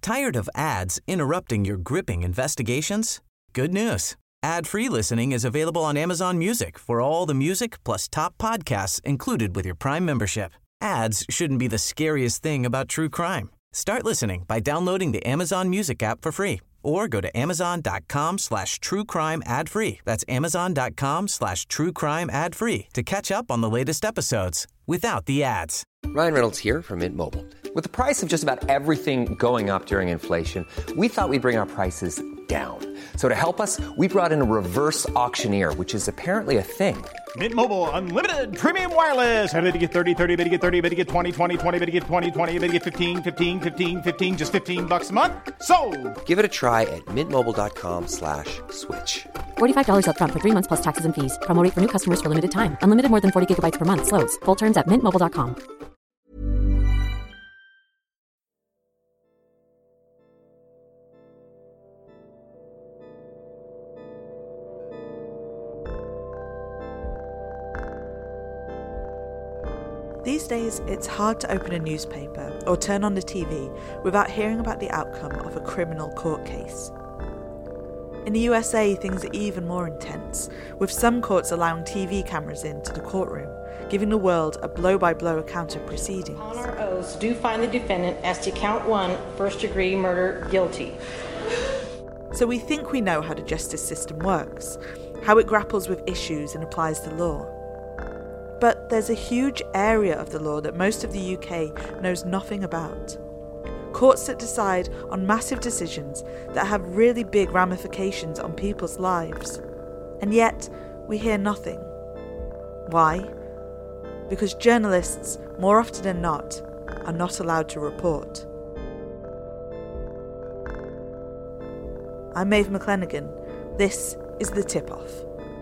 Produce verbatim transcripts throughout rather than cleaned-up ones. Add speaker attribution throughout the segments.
Speaker 1: Tired of ads interrupting your gripping investigations? Good news. Ad-free listening is available on Amazon Music for all the music plus top podcasts included with your Prime membership. Ads shouldn't be the scariest thing about true crime. Start listening by downloading the Amazon Music app for free or go to amazon.com slash true crime ad free. That's amazon.com slash true crime ad free to catch up on the latest episodes without the ads.
Speaker 2: Ryan Reynolds here from Mint Mobile. With the price of just about everything going up during inflation, we thought we'd bring our prices down. So to help us, we brought in a reverse auctioneer, which is apparently a thing.
Speaker 3: Mint Mobile Unlimited Premium Wireless. How to get thirty, thirty, how to get thirty, how to get twenty, twenty, twenty, how to get twenty, twenty, how to get fifteen, fifteen, fifteen, fifteen, just fifteen bucks a month? Sold!
Speaker 2: Give it a try at mintmobile.com slash switch.
Speaker 4: forty-five dollars up front for three months plus taxes and fees. Promo rate for new customers for limited time. Unlimited more than forty gigabytes per month. Slows full terms at mint mobile dot com.
Speaker 5: These days, it's hard to open a newspaper or turn on the T V without hearing about the outcome of a criminal court case. In the U S A, things are even more intense, with some courts allowing T V cameras into the courtroom, giving the world a blow-by-blow account of proceedings.
Speaker 6: On our oaths, do find the defendant as to count one, first-degree murder, guilty.
Speaker 5: So we think we know how the justice system works, how it grapples with issues and applies the law. But there's a huge area of the law that most of the U K knows nothing about. Courts that decide on massive decisions that have really big ramifications on people's lives. And yet, we hear nothing. Why? Because journalists, more often than not, are not allowed to report. I'm Maeve McClenaghan. This is The Tip-Off.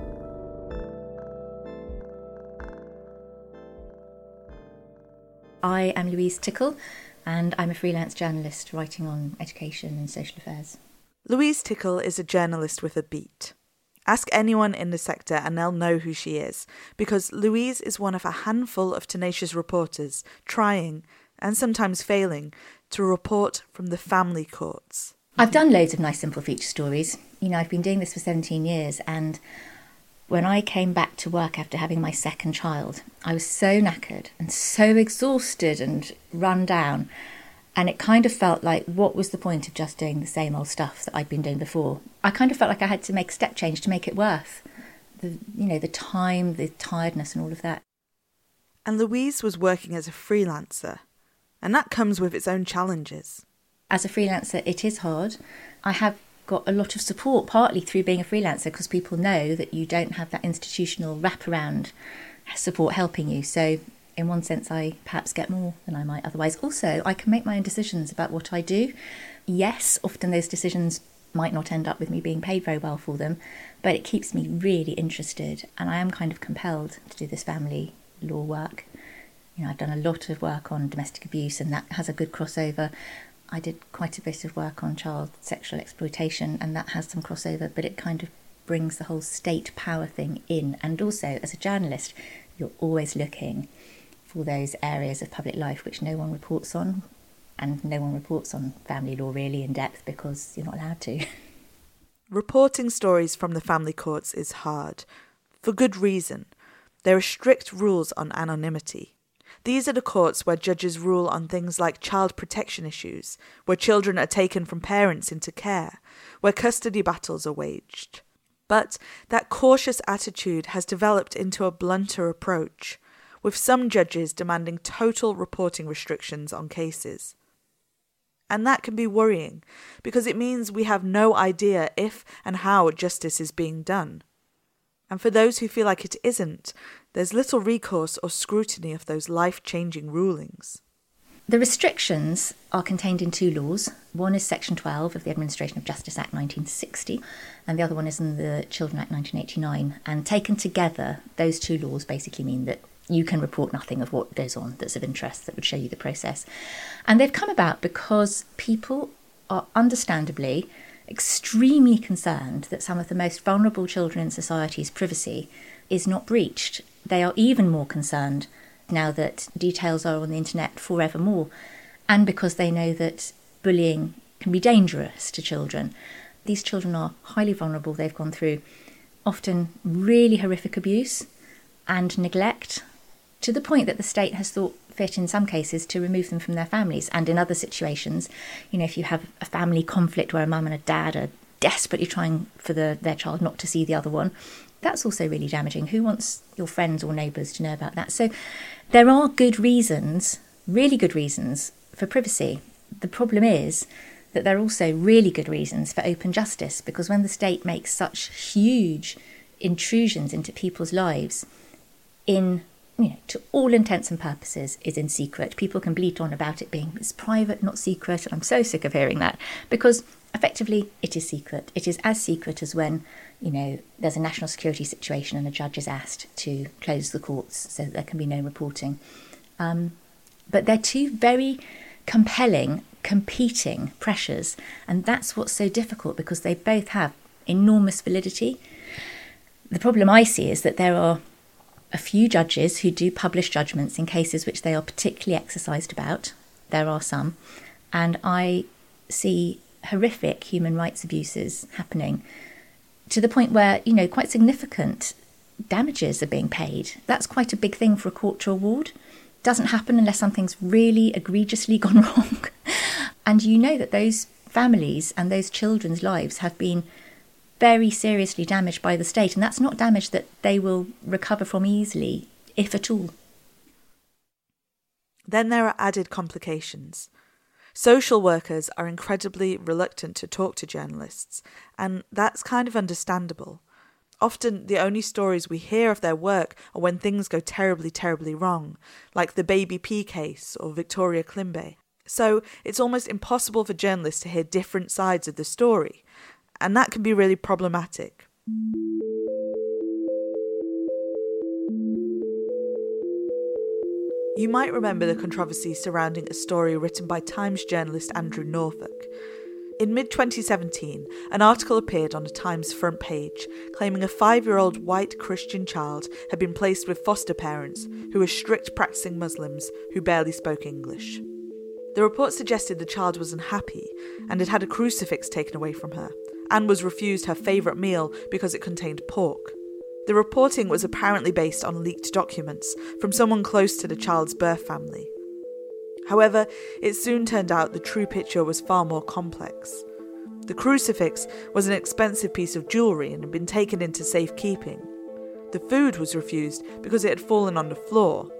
Speaker 7: I am Louise Tickle, and I'm a freelance journalist writing on education and social affairs.
Speaker 5: Louise Tickle is a journalist with a beat. Ask anyone in the sector and they'll know who she is, because Louise is one of a handful of tenacious reporters trying, and sometimes failing, to report from the family courts.
Speaker 7: I've done loads of nice simple feature stories. You know, I've been doing this for seventeen years, and when I came back to work after having my second child, I was so knackered and so exhausted and run down. And it kind of felt like, what was the point of just doing the same old stuff that I'd been doing before? I kind of felt like I had to make a step change to make it worth the, you know, the time, the tiredness and all of that.
Speaker 5: And Louise was working as a freelancer, and that comes with its own challenges.
Speaker 7: As a freelancer, it is hard. I have got a lot of support, partly through being a freelancer, because people know that you don't have that institutional wraparound support helping you. So in one sense, I perhaps get more than I might otherwise. Also, I can make my own decisions about what I do. Yes, often those decisions might not end up with me being paid very well for them, but it keeps me really interested, and I am kind of compelled to do this family law work. You know, I've done a lot of work on domestic abuse, and that has a good crossover. I did quite a bit of work on child sexual exploitation, and that has some crossover, but it kind of brings the whole state power thing in. And also, as a journalist, you're always looking for those areas of public life which no one reports on, and no one reports on family law really in depth because you're not allowed to.
Speaker 5: Reporting stories from the family courts is hard, for good reason. There are strict rules on anonymity. These are the courts where judges rule on things like child protection issues, where children are taken from parents into care, where custody battles are waged. But that cautious attitude has developed into a blunter approach, with some judges demanding total reporting restrictions on cases. And that can be worrying, because it means we have no idea if and how justice is being done. And for those who feel like it isn't, there's little recourse or scrutiny of those life-changing rulings.
Speaker 7: The restrictions are contained in two laws. One is Section twelve of the Administration of Justice Act nineteen sixty, and the other one is in the Children Act nineteen eighty-nine. And taken together, those two laws basically mean that you can report nothing of what goes on that's of interest that would show you the process. And they've come about because people are understandably extremely concerned that some of the most vulnerable children in society's privacy is not breached. They are even more concerned now that details are on the internet forevermore, and because they know that bullying can can be dangerous to children. These children are highly vulnerable. They've gone through often really horrific abuse and neglect, to the point that the state has thought fit in some cases to remove them from their families. And in other situations, you know, if you have a family conflict where a mum and a dad are desperately trying for the, their child not to see the other one, that's also really damaging. Who wants your friends or neighbours to know about that? So there are good reasons, really good reasons for privacy. The problem is that there are also really good reasons for open justice, because when the state makes such huge intrusions into people's lives, in, you know, to all intents and purposes, is in secret. People can bleat on about it being it's private, not secret, and I'm so sick of hearing that, because effectively it is secret. It is as secret as when, you know, there's a national security situation and a judge is asked to close the courts so that there can be no reporting. Um, but they're two very compelling, competing pressures, and that's what's so difficult, because they both have enormous validity. The problem I see is that there are a few judges who do publish judgments in cases which they are particularly exercised about. There are some. And I see horrific human rights abuses happening to the point where, you know, quite significant damages are being paid. That's quite a big thing for a court to award. Doesn't happen unless something's really egregiously gone wrong. And you know that those families and those children's lives have been very seriously damaged by the state, and that's not damage that they will recover from easily, if at all.
Speaker 5: Then there are added complications. Social workers are incredibly reluctant to talk to journalists, and that's kind of understandable. Often the only stories we hear of their work are when things go terribly, terribly wrong, like the Baby P case or Victoria Klimbe. So it's almost impossible for journalists to hear different sides of the story, and that can be really problematic. You might remember the controversy surrounding a story written by Times journalist Andrew Norfolk. In mid twenty seventeen, an article appeared on a Times front page claiming a five-year-old white Christian child had been placed with foster parents who were strict practicing Muslims who barely spoke English. The report suggested the child was unhappy and had had a crucifix taken away from her, and was refused her favourite meal because it contained pork. The reporting was apparently based on leaked documents from someone close to the child's birth family. However, it soon turned out the true picture was far more complex. The crucifix was an expensive piece of jewellery and had been taken into safekeeping. The food was refused because it had fallen on the floor.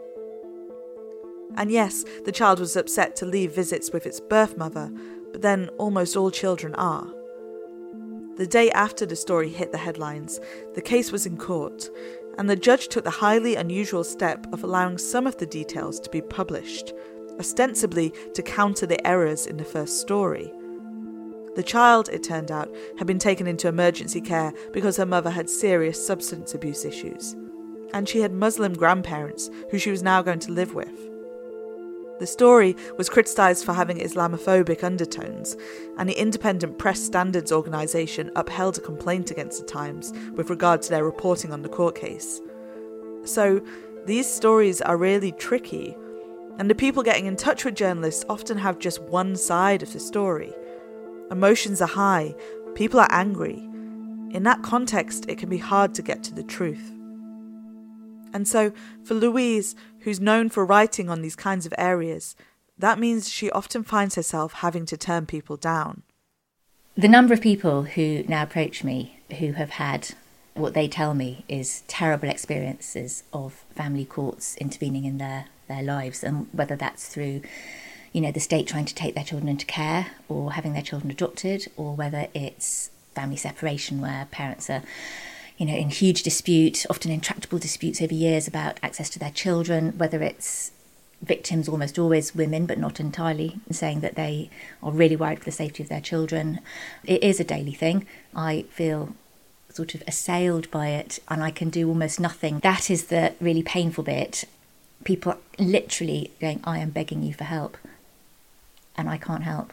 Speaker 5: And yes, the child was upset to leave visits with its birth mother, but then almost all children are. The day after the story hit the headlines, the case was in court, and the judge took the highly unusual step of allowing some of the details to be published, ostensibly to counter the errors in the first story. The child, it turned out, had been taken into emergency care because her mother had serious substance abuse issues, and she had Muslim grandparents who she was now going to live with. The story was criticised for having Islamophobic undertones, and the Independent Press Standards Organisation upheld a complaint against the Times with regard to their reporting on the court case. So, these stories are really tricky, and the people getting in touch with journalists often have just one side of the story. Emotions are high, people are angry. In that context, it can be hard to get to the truth. And so, for Louise, who's known for writing on these kinds of areas, that means she often finds herself having to turn people down.
Speaker 7: The number of people who now approach me who have had what they tell me is terrible experiences of family courts intervening in their, their lives, and whether that's through, you know, the state trying to take their children into care or having their children adopted, or whether it's family separation where parents are, you know, in huge dispute, often intractable disputes over years about access to their children, whether it's victims, almost always women, but not entirely, saying that they are really worried for the safety of their children. It is a daily thing. I feel sort of assailed by it, and I can do almost nothing. That is the really painful bit. People literally going, I am begging you for help, and I can't help.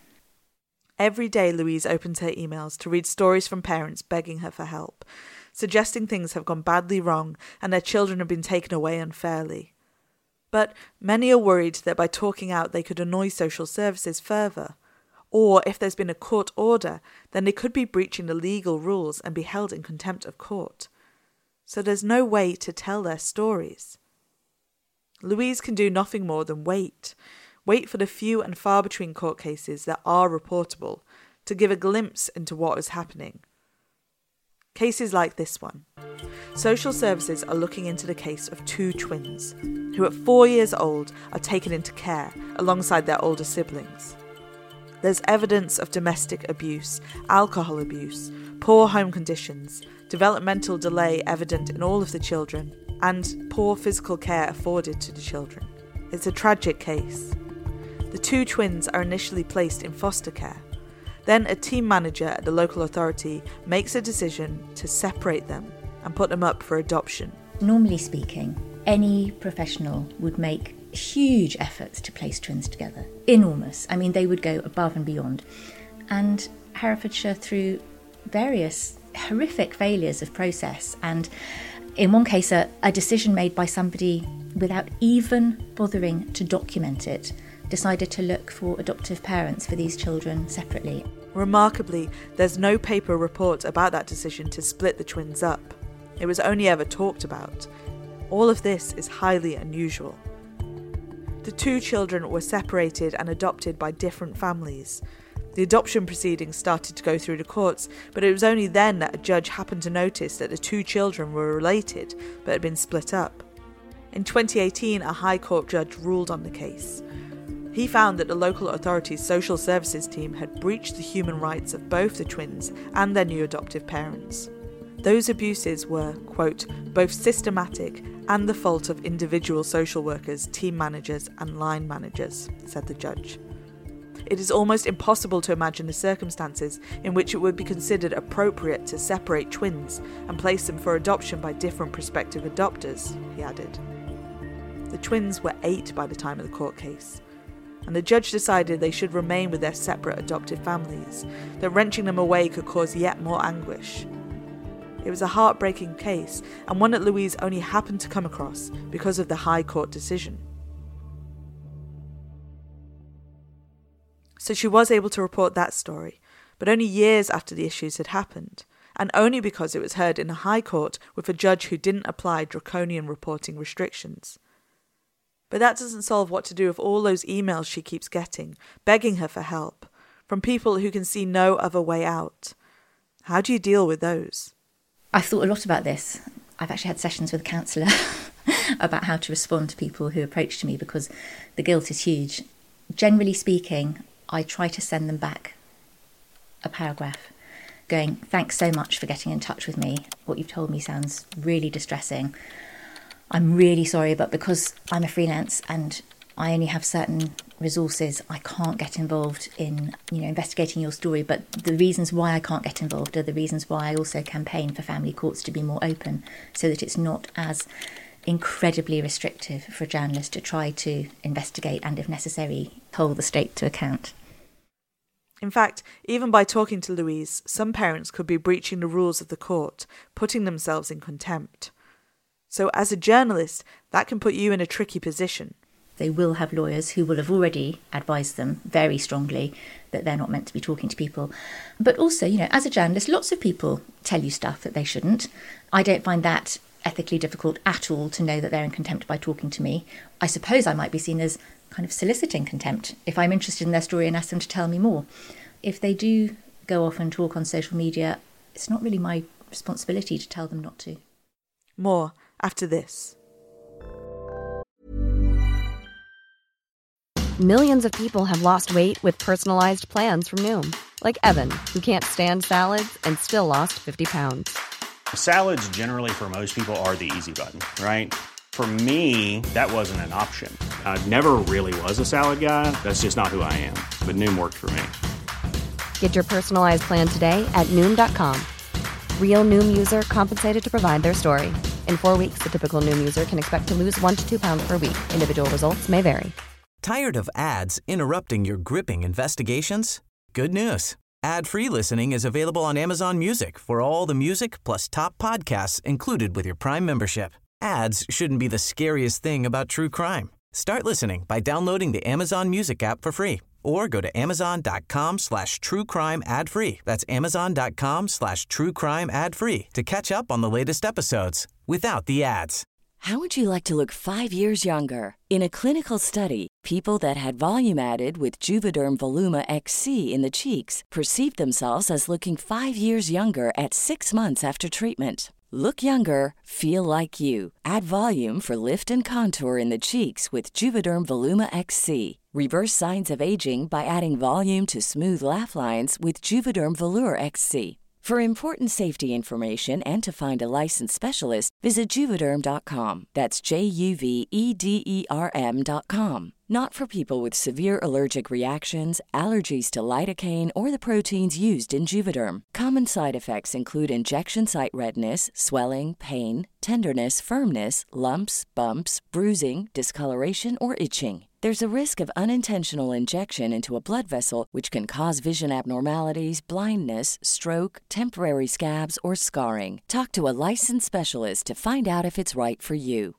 Speaker 5: Every day Louise opens her emails to read stories from parents begging her for help, suggesting things have gone badly wrong and their children have been taken away unfairly. But many are worried that by talking out they could annoy social services further, Or if there's been a court order, then they could be breaching the legal rules and be held in contempt of court. So there's no way to tell their stories. Louise can do nothing more than wait. Wait for the few and far between court cases that are reportable to give a glimpse into what is happening. Cases like this one. Social services are looking into the case of two twins who at four years old are taken into care alongside their older siblings. There's evidence of domestic abuse, alcohol abuse, poor home conditions, developmental delay evident in all of the children, and poor physical care afforded to the children. It's a tragic case. The two twins are initially placed in foster care. Then a team manager at the local authority makes a decision to separate them and put them up for adoption.
Speaker 7: Normally speaking, any professional would make huge efforts to place twins together. Enormous. I mean, they would go above and beyond. And Herefordshire, through various horrific failures of process, and in one case, a, a decision made by somebody without even bothering to document it, decided to look for adoptive parents for these children separately.
Speaker 5: Remarkably, there's no paper report about that decision to split the twins up. It was only ever talked about. All of this is highly unusual. The two children were separated and adopted by different families. The adoption proceedings started to go through the courts, but it was only then that a judge happened to notice that the two children were related but had been split up. In twenty eighteen, a High Court judge ruled on the case. He found that the local authority's social services team had breached the human rights of both the twins and their new adoptive parents. Those abuses were, quote, both systematic and the fault of individual social workers, team managers and line managers, said the judge. It is almost impossible to imagine the circumstances in which it would be considered appropriate to separate twins and place them for adoption by different prospective adopters, he added. The twins were eight by the time of the court case, and the judge decided they should remain with their separate adoptive families, that wrenching them away could cause yet more anguish. It was a heartbreaking case, and one that Louise only happened to come across because of the High Court decision. So she was able to report that story, but only years after the issues had happened, and only because it was heard in the High Court with a judge who didn't apply draconian reporting restrictions. But that doesn't solve what to do with all those emails she keeps getting, begging her for help, from people who can see no other way out. How do you deal with those?
Speaker 7: I've thought a lot about this. I've actually had sessions with a counsellor about how to respond to people who approach to me because the guilt is huge. Generally speaking, I try to send them back a paragraph going, thanks so much for getting in touch with me. What you've told me sounds really distressing. I'm really sorry, but because I'm a freelance and I only have certain resources, I can't get involved in, you know, investigating your story. But the reasons why I can't get involved are the reasons why I also campaign for family courts to be more open, so that it's not as incredibly restrictive for a journalist to try to investigate and, if necessary, hold the state to account.
Speaker 5: In fact, even by talking to Louise, some parents could be breaching the rules of the court, putting themselves in contempt. So as a journalist, that can put you in a tricky position.
Speaker 7: They will have lawyers who will have already advised them very strongly that they're not meant to be talking to people. But also, you know, as a journalist, lots of people tell you stuff that they shouldn't. I don't find that ethically difficult at all to know that they're in contempt by talking to me. I suppose I might be seen as kind of soliciting contempt if I'm interested in their story and ask them to tell me more. If they do go off and talk on social media, it's not really my responsibility to tell them not to.
Speaker 5: More after this.
Speaker 8: Millions of people have lost weight with personalized plans from Noom. Like Evan, who can't stand salads and still lost fifty pounds.
Speaker 3: Salads generally for most people are the easy button, right? For me, that wasn't an option. I never really was a salad guy. That's just not who I am. But Noom worked for me.
Speaker 8: Get your personalized plan today at Noom dot com. Real Noom user compensated to provide their story. In four weeks, the typical Noom user can expect to lose one to two pounds per week. Individual results may vary.
Speaker 1: Tired of ads interrupting your gripping investigations? Good news. Ad-free listening is available on Amazon Music for all the music plus top podcasts included with your Prime membership. Ads shouldn't be the scariest thing about true crime. Start listening by downloading the Amazon Music app for free or go to amazon.com slash true crime ad free. That's amazon.com slash true crime ad free to catch up on the latest episodes without the ads.
Speaker 9: How would you like to look five years younger? In a clinical study, people that had volume added with Juvederm Voluma X C in the cheeks perceived themselves as looking five years younger at six months after treatment. Look younger, feel like you. Add volume for lift and contour in the cheeks with Juvederm Voluma X C. Reverse signs of aging by adding volume to smooth laugh lines with Juvederm Volure X C. For important safety information and to find a licensed specialist, visit Juvederm dot com. That's J U V E D E R M dot com. Not for people with severe allergic reactions, allergies to lidocaine, or the proteins used in Juvederm. Common side effects include injection site redness, swelling, pain, tenderness, firmness, lumps, bumps, bruising, discoloration, or itching. There's a risk of unintentional injection into a blood vessel, which can cause vision abnormalities, blindness, stroke, temporary scabs, or scarring. Talk to a licensed specialist to find out if it's right for you.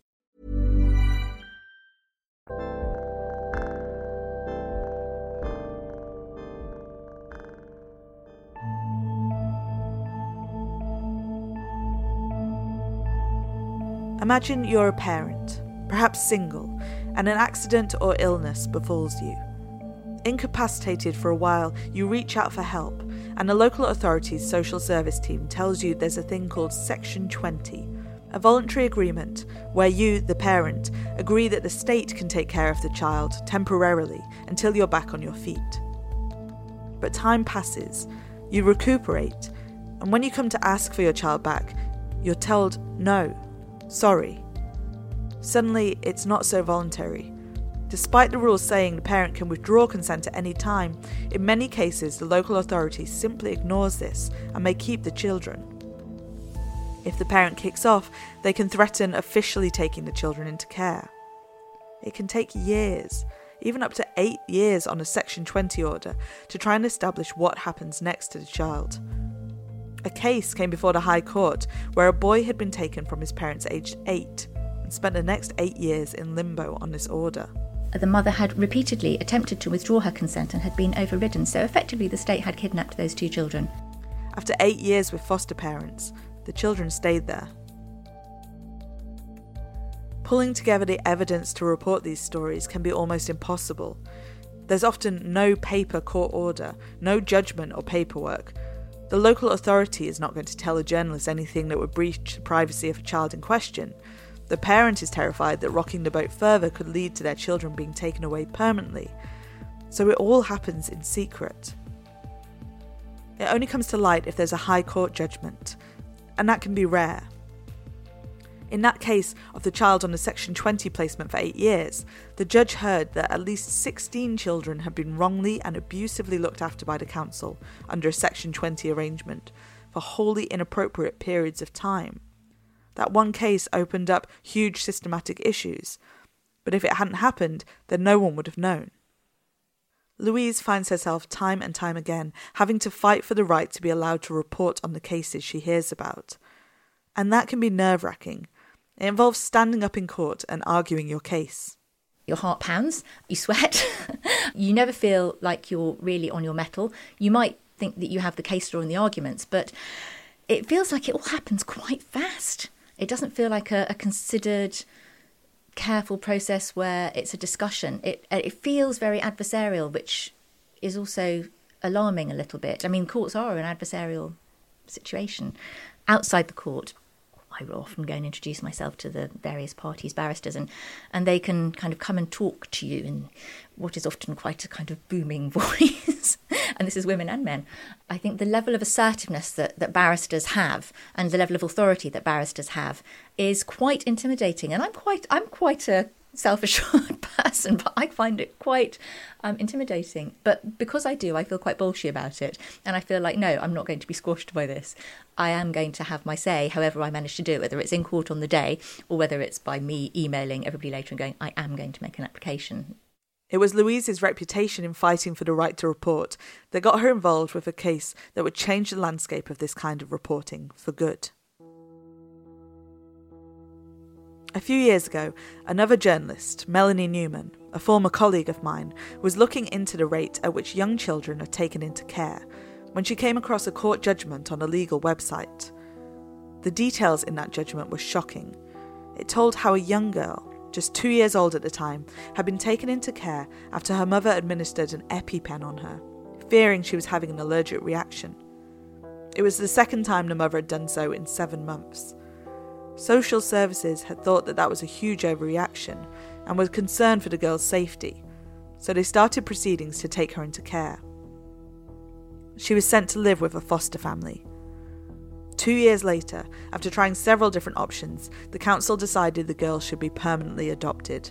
Speaker 5: Imagine you're a parent, perhaps single, and an accident or illness befalls you. Incapacitated for a while, you reach out for help, and the local authority's social service team tells you there's a thing called Section twenty, a voluntary agreement where you, the parent, agree that the state can take care of the child temporarily until you're back on your feet. But time passes, you recuperate, and when you come to ask for your child back, you're told no, sorry. Suddenly, it's not so voluntary. Despite the rules saying the parent can withdraw consent at any time, in many cases the local authority simply ignores this and may keep the children. If the parent kicks off, they can threaten officially taking the children into care. It can take years, even up to eight years on a Section twenty order, to try and establish what happens next to the child. A case came before the High Court where a boy had been taken from his parents aged eight and spent the next eight years in limbo on this order.
Speaker 7: The mother had repeatedly attempted to withdraw her consent and had been overridden, so effectively the state had kidnapped those two children.
Speaker 5: After eight years with foster parents, the children stayed there. Pulling together the evidence to report these stories can be almost impossible. There's often no paper court order, no judgment or paperwork. The local authority is not going to tell a journalist anything that would breach the privacy of a child in question. The parent is terrified that rocking the boat further could lead to their children being taken away permanently. So it all happens in secret. It only comes to light if there's a high court judgment, and that can be rare. In that case of the child on a Section twenty placement for eight years, the judge heard that at least sixteen children had been wrongly and abusively looked after by the council under a Section twenty arrangement for wholly inappropriate periods of time. That one case opened up huge systematic issues, but if it hadn't happened, then no one would have known. Louise finds herself time and time again having to fight for the right to be allowed to report on the cases she hears about. And that can be nerve-wracking. It involves standing up in court and arguing your case.
Speaker 7: Your heart pounds, you sweat, you never feel like you're really on your mettle. You might think that you have the case law and the arguments, but it feels like it all happens quite fast. It doesn't feel like a, a considered, careful process where it's a discussion. It it feels very adversarial, which is also alarming a little bit. I mean, courts are an adversarial situation. Outside the court, I will often go and introduce myself to the various parties' barristers, and, and they can kind of come and talk to you in what is often quite a kind of booming voice. And this is women and men. I think the level of assertiveness that, that barristers have and the level of authority that barristers have is quite intimidating. And I'm quite I'm quite a self-assured person, but I find it quite um, intimidating. But because I do, I feel quite bolshy about it. And I feel like, no, I'm not going to be squashed by this. I am going to have my say, however I manage to do it, whether it's in court on the day or whether it's by me emailing everybody later and going, I am going to make an application.
Speaker 5: It was Louise's reputation in fighting for the right to report that got her involved with a case that would change the landscape of this kind of reporting for good. A few years ago, another journalist, Melanie Newman, a former colleague of mine, was looking into the rate at which young children are taken into care when she came across a court judgment on a legal website. The details in that judgment were shocking. It told how a young girl, just two years old at the time, had been taken into care after her mother administered an EpiPen on her, fearing she was having an allergic reaction. It was the second time the mother had done so in seven months. Social services had thought that that was a huge overreaction and were concerned for the girl's safety, so they started proceedings to take her into care. She was sent to live with a foster family. Two years later, after trying several different options, the council decided the girl should be permanently adopted.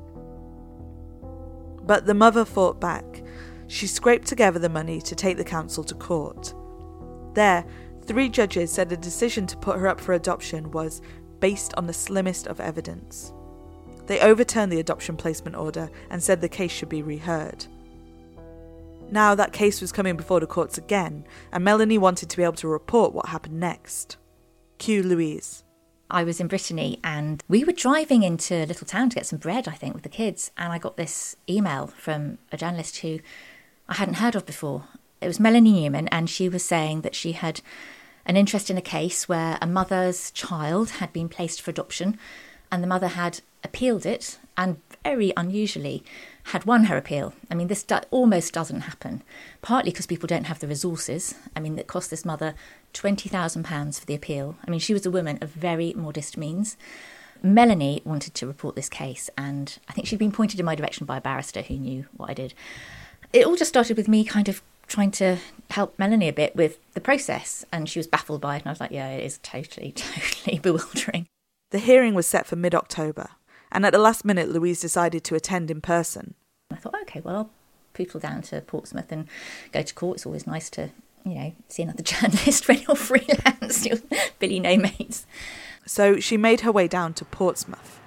Speaker 5: But the mother fought back. She scraped together the money to take the council to court. There, three judges said the decision to put her up for adoption was based on the slimmest of evidence. They overturned the adoption placement order and said the case should be reheard. Now that case was coming before the courts again, and Melanie wanted to be able to report what happened next. Cue Louise.
Speaker 7: I was in Brittany and we were driving into a little town to get some bread, I think, with the kids, and I got this email from a journalist who I hadn't heard of before. It was Melanie Newman, and she was saying that she had an interest in a case where a mother's child had been placed for adoption, and the mother had appealed it, and very unusually had won her appeal. I mean, this do- almost doesn't happen, partly because people don't have the resources. I mean, it cost this mother twenty thousand pounds for the appeal. I mean, she was a woman of very modest means. Melanie wanted to report this case, and I think she'd been pointed in my direction by a barrister who knew what I did. It all just started with me kind of trying to help Melanie a bit with the process, and she was baffled by it, and I was like, yeah, it is totally, totally bewildering.
Speaker 5: The hearing was set for mid-October, and at the last minute Louise decided to attend in person.
Speaker 7: I thought, OK, well, I'll poodle down to Portsmouth and go to court. It's always nice to, you know, see another journalist when you're freelance, you're Billy no mates.
Speaker 5: So she made her way down to Portsmouth.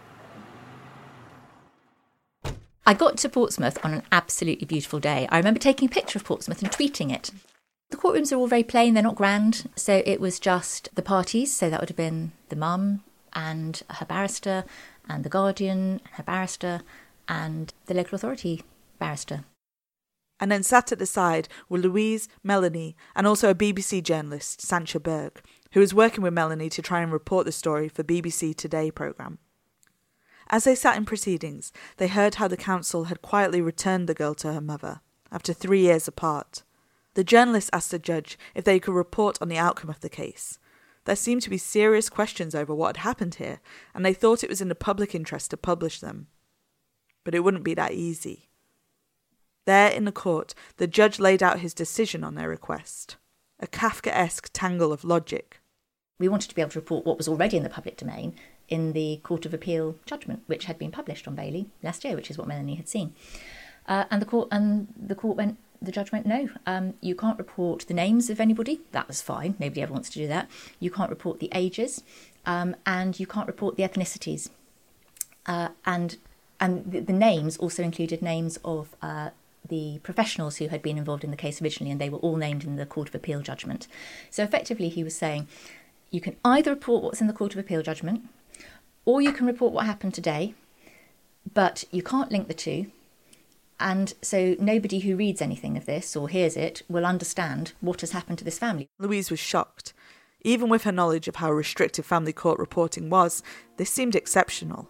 Speaker 7: I got to Portsmouth on an absolutely beautiful day. I remember taking a picture of Portsmouth and tweeting it. The courtrooms are all very plain, they're not grand, so it was just the parties, so that would have been the mum and her barrister and the guardian and her barrister and the local authority barrister.
Speaker 5: And then sat at the side were Louise, Melanie, and also a B B C journalist, Sancha Berg, who was working with Melanie to try and report the story for B B C Today programme. As they sat in proceedings, they heard how the council had quietly returned the girl to her mother, after three years apart. The journalists asked the judge if they could report on the outcome of the case. There seemed to be serious questions over what had happened here, and they thought it was in the public interest to publish them. But it wouldn't be that easy. There in the court, the judge laid out his decision on their request. A Kafkaesque tangle of logic.
Speaker 7: We wanted to be able to report what was already in the public domain in the Court of Appeal judgment, which had been published on Bailey last year, which is what Melanie had seen. Uh, and the court and the court went, the judge went, no, um, you can't report the names of anybody. That was fine. Nobody ever wants to do that. You can't report the ages, um, and you can't report the ethnicities. Uh, and and the, the names also included names of uh, the professionals who had been involved in the case originally, and they were all named in the Court of Appeal judgment. So effectively, he was saying, you can either report what's in the Court of Appeal judgment, or you can report what happened today, but you can't link the two. And so nobody who reads anything of this or hears it will understand what has happened to this family.
Speaker 5: Louise was shocked. Even with her knowledge of how restrictive family court reporting was, this seemed exceptional.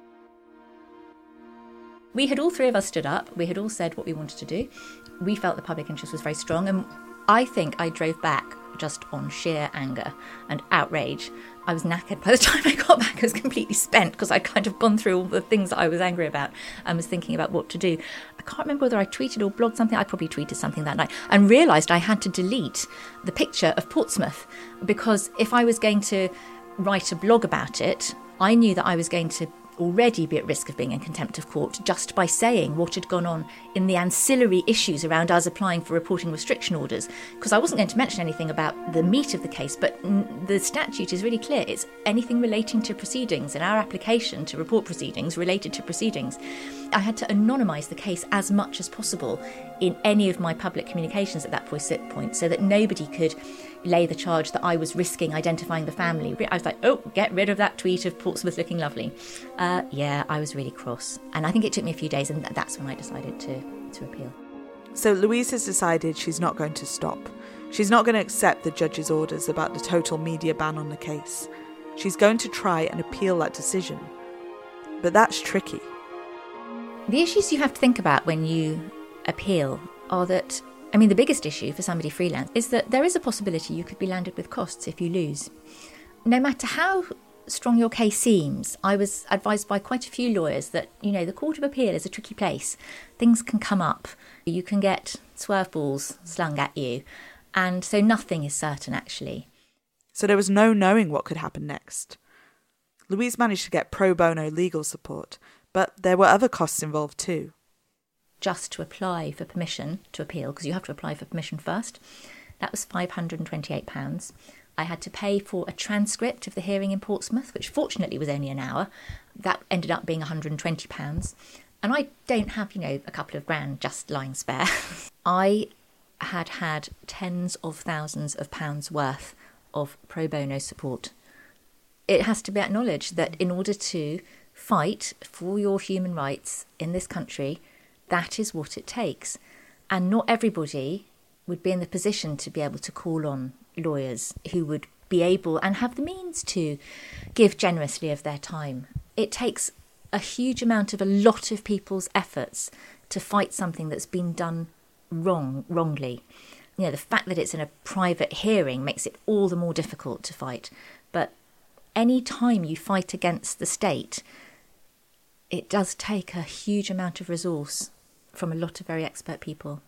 Speaker 7: We had all three of us stood up. We had all said what we wanted to do. We felt the public interest was very strong. And I think I drove back just on sheer anger and outrage. I was knackered. By the time I got back, I was completely spent because I'd kind of gone through all the things that I was angry about and was thinking about what to do. I can't remember whether I tweeted or blogged something. I probably tweeted something that night and realised I had to delete the picture of Portsmouth, because if I was going to write a blog about it, I knew that I was going to already be at risk of being in contempt of court just by saying what had gone on in the ancillary issues around us applying for reporting restriction orders, because I wasn't going to mention anything about the meat of the case, but the statute is really clear. It's anything relating to proceedings, and our application to report proceedings related to proceedings. I had to anonymise the case as much as possible in any of my public communications at that point, so that nobody could lay the charge that I was risking identifying the family. I was like, oh, get rid of that tweet of Portsmouth looking lovely. Uh, yeah, I was really cross. And I think it took me a few days, and that's when I decided to, to appeal.
Speaker 5: So Louise has decided she's not going to stop. She's not going to accept the judge's orders about the total media ban on the case. She's going to try and appeal that decision. But that's tricky.
Speaker 7: The issues you have to think about when you appeal are that, I mean, the biggest issue for somebody freelance is that there is a possibility you could be landed with costs if you lose. No matter how strong your case seems, I was advised by quite a few lawyers that, you know, the Court of Appeal is a tricky place. Things can come up. You can get swerve balls slung at you. And so nothing is certain, actually.
Speaker 5: So there was no knowing what could happen next. Louise managed to get pro bono legal support, but there were other costs involved too.
Speaker 7: Just to apply for permission to appeal, because you have to apply for permission first, that was five hundred twenty-eight pounds. I had to pay for a transcript of the hearing in Portsmouth, which fortunately was only an hour. That ended up being one hundred twenty pounds. And I don't have, you know, a couple of grand just lying spare. I had had tens of thousands of pounds worth of pro bono support. It has to be acknowledged that in order to fight for your human rights in this country, that is what it takes. And not everybody would be in the position to be able to call on lawyers who would be able and have the means to give generously of their time. It takes a huge amount of a lot of people's efforts to fight something that's been done wrong, wrongly. You know, the fact that it's in a private hearing makes it all the more difficult to fight. But any time you fight against the state, it does take a huge amount of resource from a lot of very expert people.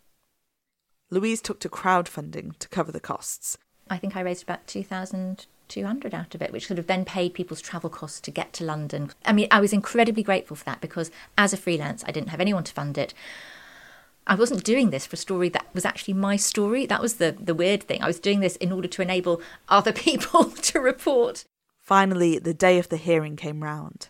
Speaker 5: Louise took to crowdfunding to cover the costs.
Speaker 7: I think I raised about two thousand two hundred out of it, which sort of then paid people's travel costs to get to London. I mean, I was incredibly grateful for that because as a freelance, I didn't have anyone to fund it. I wasn't doing this for a story that was actually my story. That was the, the weird thing. I was doing this in order to enable other people to report.
Speaker 5: Finally, the day of the hearing came round.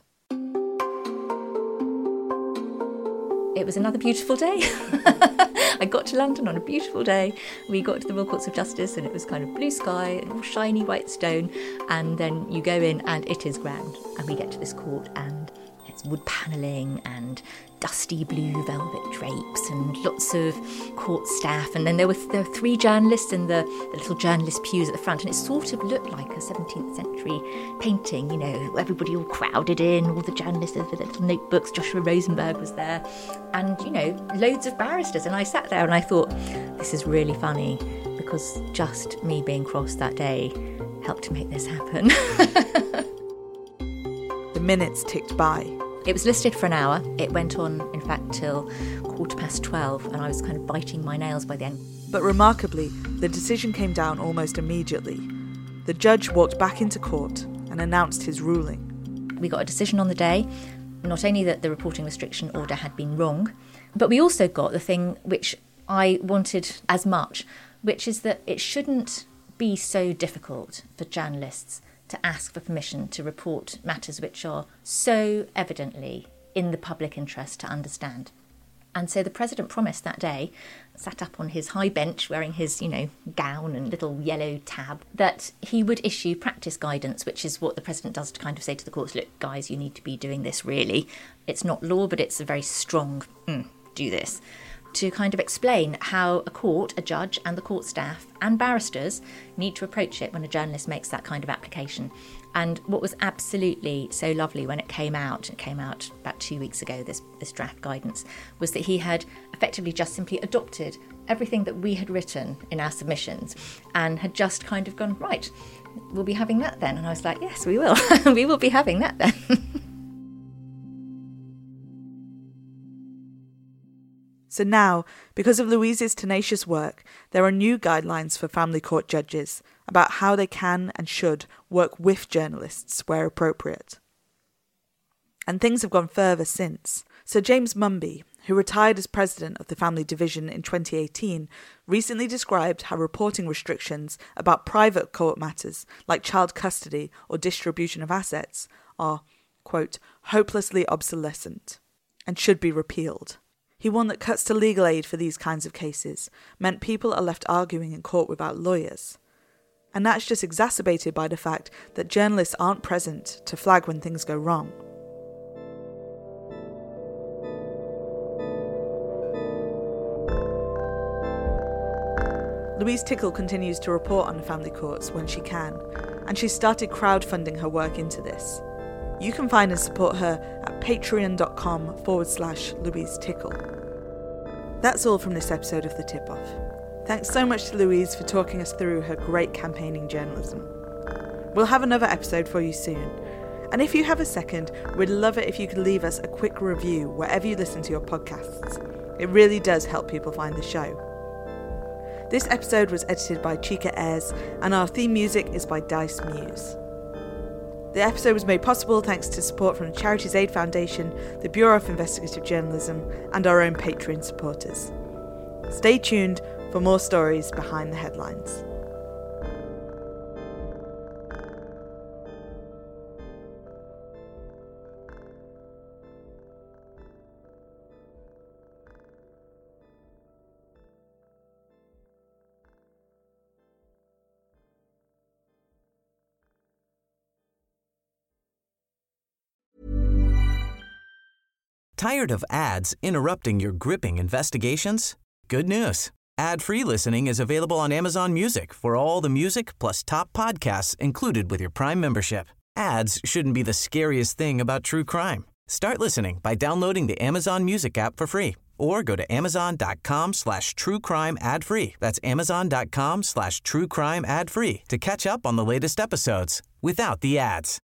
Speaker 7: It was another beautiful day. I got to London on a beautiful day. We got to the Royal Courts of Justice and it was kind of blue sky and all shiny white stone. And then you go in and it is grand. And we get to this court and it's wood panelling and dusty blue velvet drapes and lots of court staff. And then there were, there were three journalists in the, the little journalist pews at the front. And it sort of looked like a seventeenth century painting, you know, everybody all crowded in, all the journalists with their little notebooks. Joshua Rosenberg was there. And, you know, loads of barristers. And I sat there and I thought, this is really funny because just me being cross that day helped to make this happen.
Speaker 5: The minutes ticked by.
Speaker 7: It was listed for an hour. It went on, in fact, till quarter past twelve, and I was kind of biting my nails by the end.
Speaker 5: But remarkably, the decision came down almost immediately. The judge walked back into court and announced his ruling.
Speaker 7: We got a decision on the day, not only that the reporting restriction order had been wrong, but we also got the thing which I wanted as much, which is that it shouldn't be so difficult for journalists to ask for permission to report matters which are so evidently in the public interest to understand. And so the president promised that day, sat up on his high bench wearing his, you know, gown and little yellow tab, that he would issue practice guidance, which is what the president does to kind of say to the courts, look, guys, you need to be doing this really. It's not law, but it's a very strong, mm, do this. To kind of explain how a court, a judge and the court staff and barristers need to approach it when a journalist makes that kind of application. And what was absolutely so lovely when it came out, it came out about two weeks ago, this, this draft guidance, was that he had effectively just simply adopted everything that we had written in our submissions and had just kind of gone, right, we'll be having that then. And I was like, yes, we will. We will be having that then.
Speaker 5: So now, because of Louise's tenacious work, there are new guidelines for family court judges about how they can and should work with journalists where appropriate. And things have gone further since. Sir James Mumby, who retired as president of the Family Division in twenty eighteen, recently described how reporting restrictions about private court matters like child custody or distribution of assets are, quote, hopelessly obsolescent. and should be repealed. He warned that cuts to legal aid for these kinds of cases meant people are left arguing in court without lawyers. And that's just exacerbated by the fact that journalists aren't present to flag when things go wrong. Louise Tickle continues to report on the family courts when she can, and she's started crowdfunding her work into this. You can find and support her at patreon.com forward slash Louise Tickle. That's all from this episode of The Tip-Off. Thanks so much to Louise for talking us through her great campaigning journalism. We'll have another episode for you soon. And if you have a second, we'd love it if you could leave us a quick review wherever you listen to your podcasts. It really does help people find the show. This episode was edited by Chica Ayres, and our theme music is by Dice Muse. The episode was made possible thanks to support from the Charities Aid Foundation, the Bureau of Investigative Journalism, and our own Patreon supporters. Stay tuned for more stories behind the headlines.
Speaker 1: Tired of ads interrupting your gripping investigations? Good news. Ad-free listening is available on Amazon Music for all the music plus top podcasts included with your Prime membership. Ads shouldn't be the scariest thing about true crime. Start listening by downloading the Amazon Music app for free or go to amazon.com slash true crime ad free. That's amazon.com slash true crime ad free to catch up on the latest episodes without the ads.